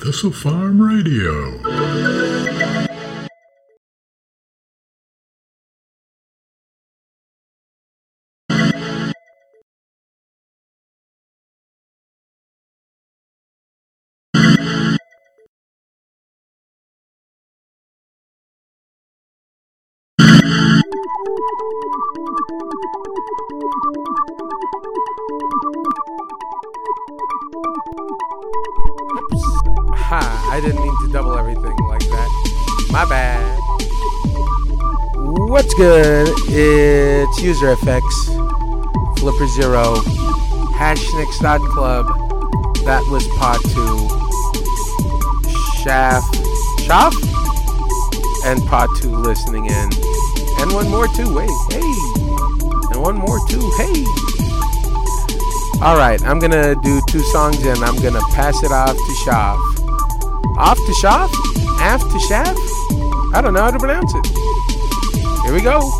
Thistle Farm Radio. Ha, I didn't mean to double everything like that. My bad. What's good? It's UserFX, Flipper Zero, Hashnix.club. That was Pod 2. Shaf? And Pod 2 listening in. And one more too, wait, hey. And one more too, hey. Alright, I'm gonna do 2 songs and I'm gonna pass it off to Shaf. Off to Shaf? Af to Shaf? I don't know how to pronounce it. Here we go.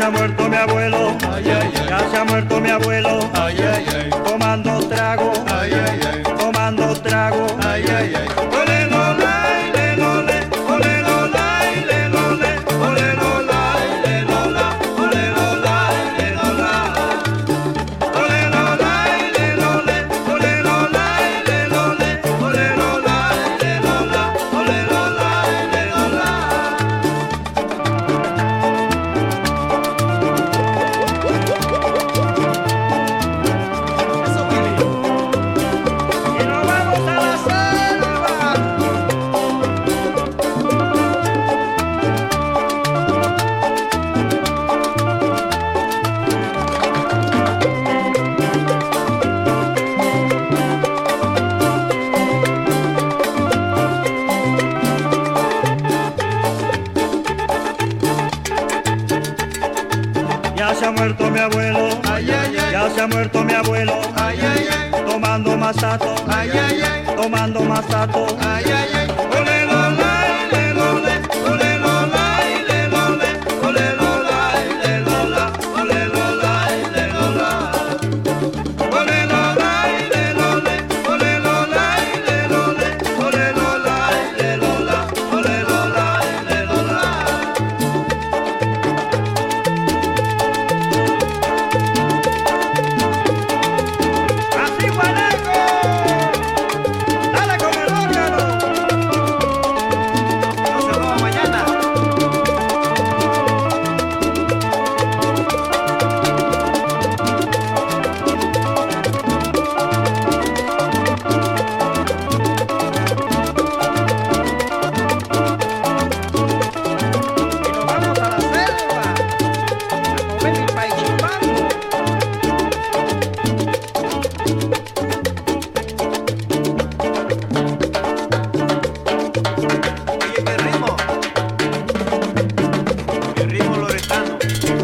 ha muerto mi abuelo, ay, ay, ay. ya se ha muerto mi abuelo, Ay, ay, ay. tomando trago, Ay, ay, ay. tomando trago. Ay, ay, ay. Ole lo lai, le lo le, ole lo lai, le lo le, ole lo lai, le lo la, ole lo lai, le lo la. Ole lo lai, le lo le, ole lo lai, le lo le, ole lo lai, le lo la, ole lo lai, le lo la. Eso, Willy. Y nos vamos a la selva. Ya se ha muerto mi abuelo, Ay, ay, ay. ya se ha muerto mi abuelo, Ay, ay, ay. tomando masato, Ay, ay, ay. tomando masato. Ay, ay, ay. Ole lo lai, le lo le, ole lo lai, le lo le, ole lo lai, le lo la, ole lo lai, le lo la. Ole lo lai, le lo le, ole lo lai, le lo le, ole lo lai, le lo la, ole lo lai, le lo la. Así guanaco, dale con el órgano. No se roba mañana. Y nos vamos a la selva a comer mi paichimbango. Oye, qué ritmo. Mi ritmo loretano.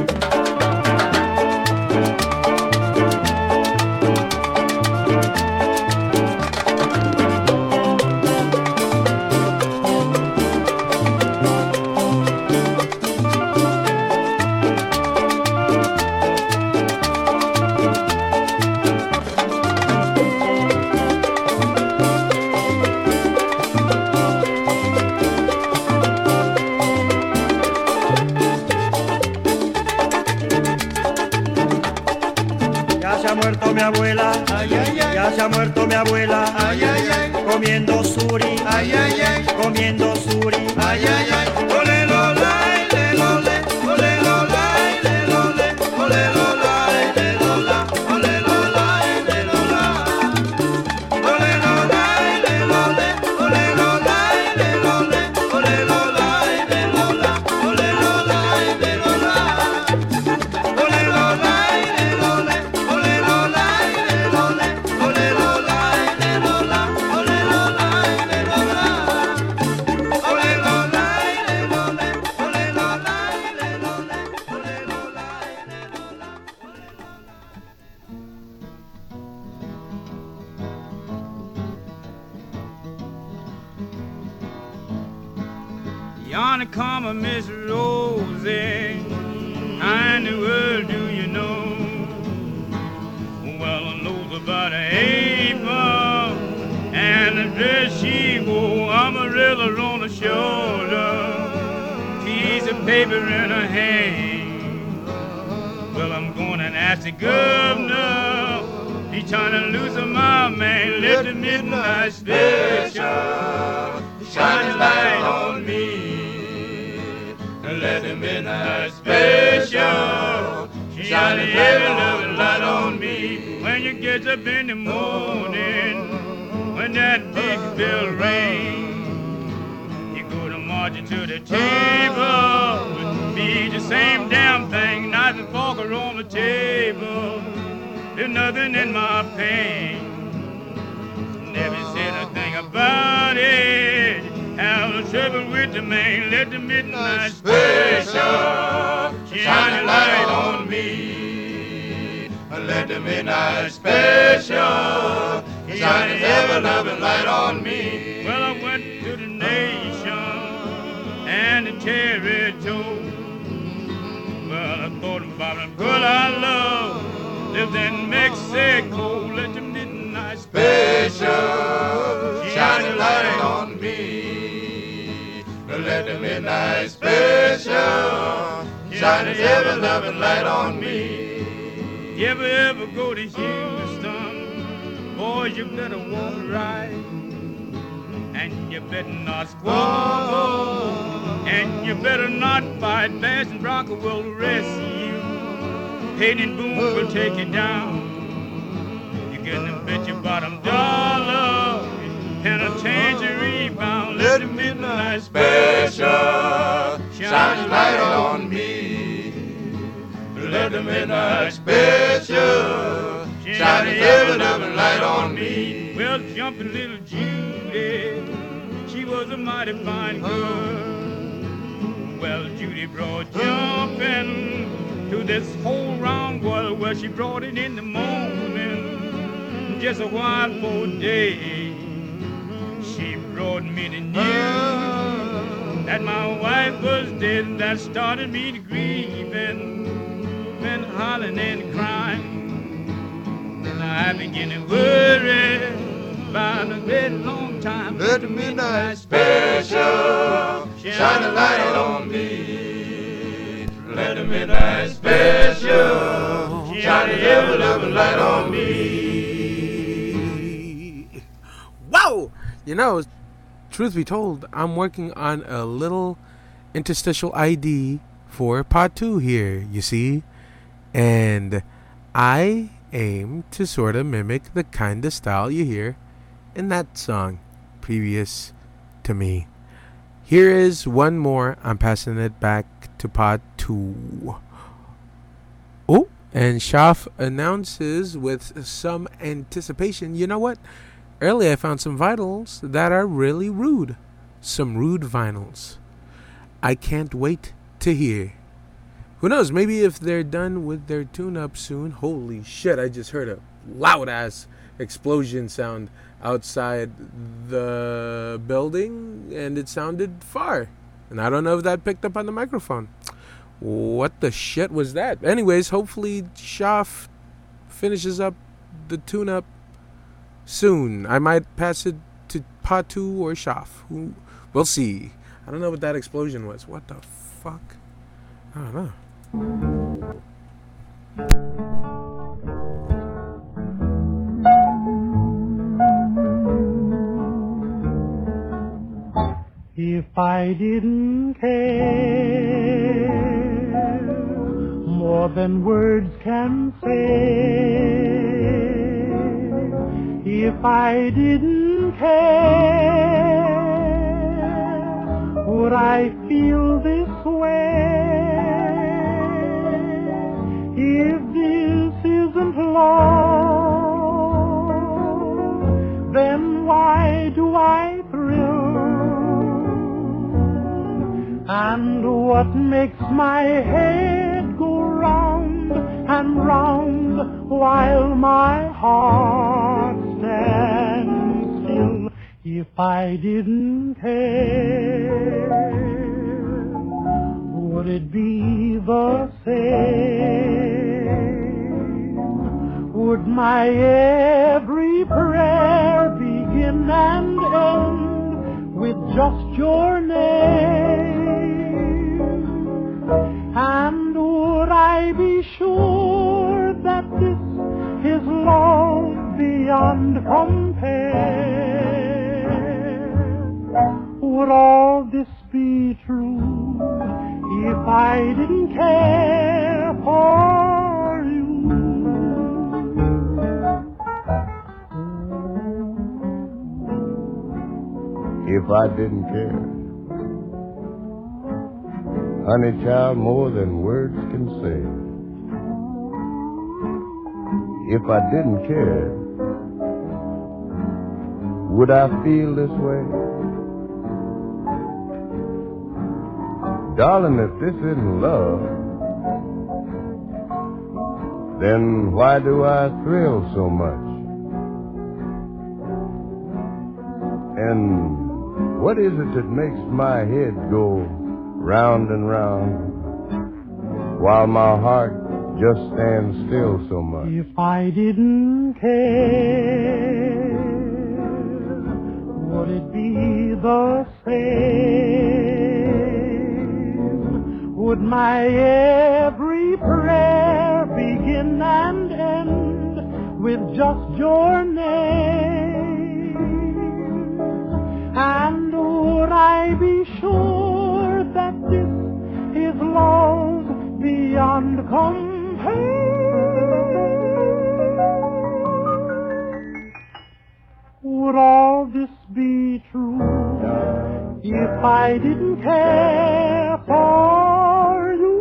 Ya se ha muerto mi abuela, Ay, ay, ay. ya se ha muerto mi abuela, Ay, ay, ay. comiendo suri, Ay, ay, ay. comiendo suri. Ay, ay, ay. Ole lo lai, le lo le, ole lo lai, le lo le, ole lo lai, le lo la, ole lo lai, le lo la. Ole lo lai, le lo le, ole lo lai, le lo le, ole lo lai, le lo la, ole lo lai, le lo la. Ole lo lai, le lo le, ole lo lai, le lo le, ole lo lai, le lo la, ole lo lai, le lo la. Ole lo lai, le lo le, ole lo lai, le lo le, ole lo lai, le lo la. Yonder come a Miss Rosie. How in the world do you know? Well, I knows about an apron and the dress she wore. Umbrella on the shoulder, piece of paper in her hand. Well, I'm going and ask the governor. He's trying to loosen my man. Let the midnight special shine a light on me. Let the midnight special shine a heavy loving light on me. When you get up in the morning, when that big bell rings, you go to marching to the table. Be the same damn thing, knife and fork are on the table. There's nothing in my pain. Never said a thing about it. Have a trouble with the man. Let the midnight special shine a light on me. Let the midnight special shine a ever loving light on me. Well, I went to the nation and the territory. Well, I thought let the midnight special shine its ever loving light on me. You ever go to Houston, boys, you better walk right. And you better not squabble, and you better not fight. Bass and Bronco will arrest you. Payne and Boone will take you down. You get them bet your bottom dollar, penitentiary bound. Let the midnight special shine its light on me. Let the midnight special shine its ever loving light on me. Well, jumping little Judy, she was a mighty fine girl. Well, Judy brought jumping to this whole round world. Well, she brought it in the morning, just a while for day. She brought me the news that my wife was dead, and that started me to grieving, and hollering and crying. And I began to worry about a great long time. Let the midnight special shine a light on me. Let the midnight special shine a ever loving light on me. Wow! You know, truth be told, I'm working on a little interstitial ID for part 2 here, you see? And I aim to sort of mimic the kind of style you hear in that song previous to me. Here is one more. I'm passing it back to part 2. Oh, and Shaf announces with some anticipation, you know what? Earlier I found some vinyls that are really rude. Some rude vinyls. I can't wait to hear. Who knows, maybe if they're done with their tune-up soon. Holy shit, I just heard a loud-ass explosion sound outside the building, and it sounded far. And I don't know if that picked up on the microphone. What the shit was that? Anyways, hopefully Shaf finishes up the tune-up soon. I might pass it to part 2 or Shaf. We'll see. I don't know what that explosion was. What the fuck? I don't know. If I didn't care more than words can say, if I didn't care, would I feel this way? If this isn't love, then why do I thrill? And what makes my head go round and round while my heart stands still? If I didn't care, would it be the same? Would my every prayer begin and end with just your name? And would I be sure that this is love beyond compare? Would all this be true if I didn't care for you? If I didn't care, honey child, more than words can say. If I didn't care, would I feel this way? Darling, if this isn't love, then why do I thrill so much? And what is it that makes my head go round and round while my heart just stands still so much? If I didn't care, would it be the same? would my every prayer begin and end with just your name? And would I be sure that this is love beyond compare? Would all this be true if I didn't care for you?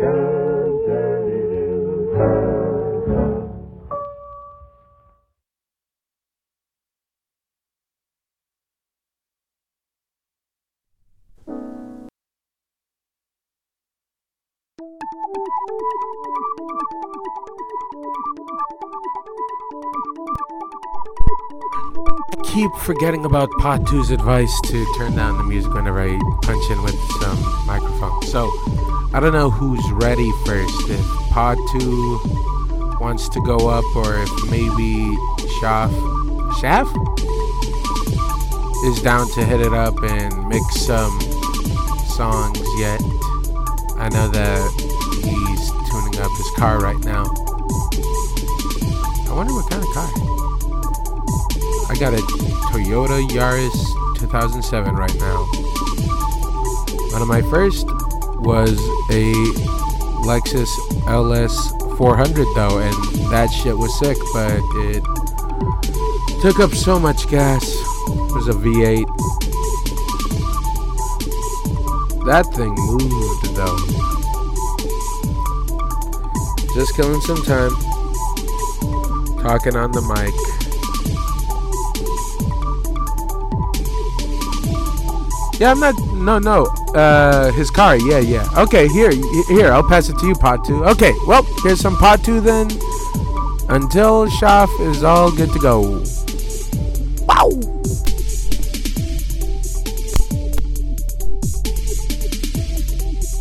Keep forgetting about Part 2's advice to turn down the music whenever I punch in with some microphone. So, I don't know who's ready first. If Part 2 wants to go up, or if maybe Shaf is down to hit it up and mix some songs yet. I know that he's tuning up his car right now. I wonder what kind of car. I got a Toyota Yaris 2007 right now. One of my first was a Lexus LS 400 though, and that shit was sick, but it took up so much gas. It was a V8. That thing moved though. Just killing some time. Talking on the mic. Yeah, I'm not. No. His car. Yeah. Okay, here. I'll pass it to you, Part 2. Okay, well, here's some Part 2 then. Until Shaf is all good to go. Wow.